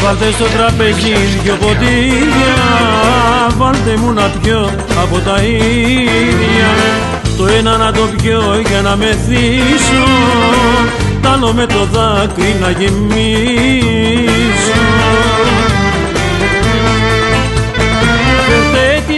Βάλτε στο τραπέζι δυο ποτήρια, βάλτε μου να πιω από τα ίδια. Το ένα να το πιω για να μεθύσω, τ' άλλο με το δάκρυ να γεμίσω. Φέρτε τη